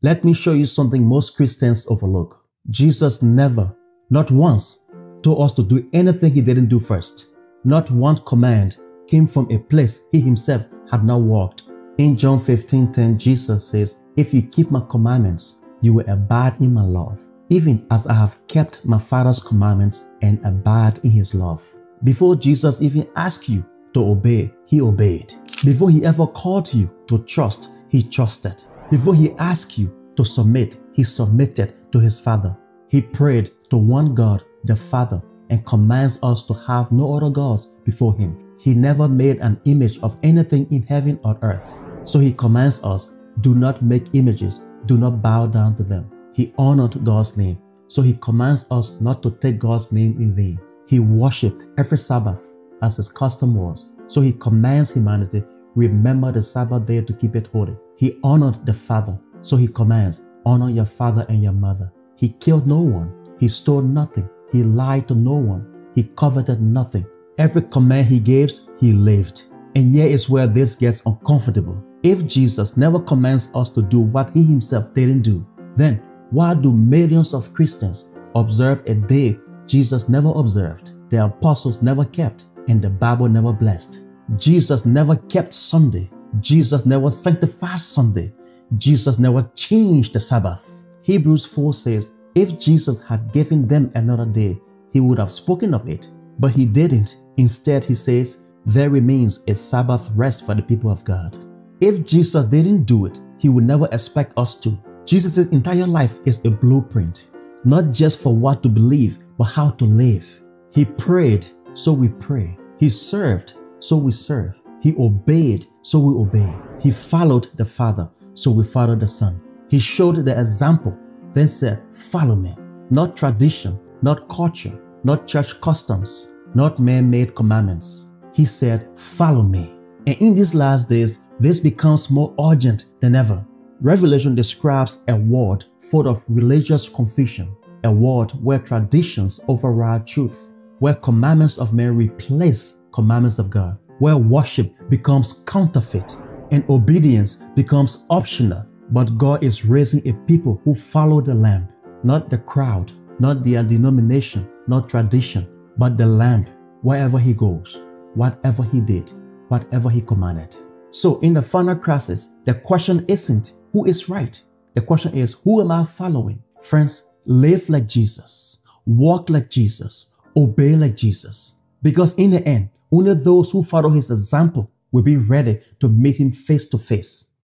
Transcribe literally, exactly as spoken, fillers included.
Let me show you something most Christians overlook. Jesus never, not once, told us to do anything he didn't do first. Not one command came from a place he himself had not walked. In John fifteen ten, Jesus says, "If you keep my commandments, you will abide in my love, even as I have kept my Father's commandments and abide in his love." Before Jesus even asked you to obey, he obeyed. Before he ever called you to trust, he trusted. Before he asked you to submit, he submitted to his Father. He prayed to one God, the Father, and commands us to have no other gods before him. He never made an image of anything in heaven or earth. So he commands us, do not make images, do not bow down to them. He honored God's name. So he commands us not to take God's name in vain. He worshipped every Sabbath as his custom was. So he commands humanity, remember the Sabbath day to keep it holy. He honored the Father. So he commands, honor your father and your mother. He killed no one. He stole nothing. He lied to no one. He coveted nothing. Every command he gives, he lived. And here is where this gets uncomfortable. If Jesus never commands us to do what he himself didn't do, then why do millions of Christians observe a day Jesus never observed, the apostles never kept, and the Bible never blessed? Jesus never kept Sunday. Jesus never sanctified Sunday. Jesus never changed the Sabbath. Hebrews four says, if Jesus had given them another day, he would have spoken of it. But he didn't. Instead, he says, there remains a Sabbath rest for the people of God. If Jesus didn't do it, he would never expect us to. Jesus' entire life is a blueprint, not just for what to believe, but how to live. He prayed, so we pray. He served, so we serve. He obeyed, so we obey. He followed the Father, so we follow the Son. He showed the example, then said, follow me. Not tradition, not culture, not church customs, not man-made commandments. He said, follow me. And in these last days, this becomes more urgent than ever. Revelation describes a world full of religious confusion, a world where traditions override truth, where commandments of men replace commandments of God, where worship becomes counterfeit and obedience becomes optional. But God is raising a people who follow the Lamb, not the crowd, not their denomination, not tradition, but the Lamb wherever he goes, whatever he did, whatever he commanded. So in the final crisis, the question isn't who is right. The question is, who am I following? Friends, live like Jesus, walk like Jesus, obey like Jesus. Because in the end, only those who follow his example will be ready to meet him face to face.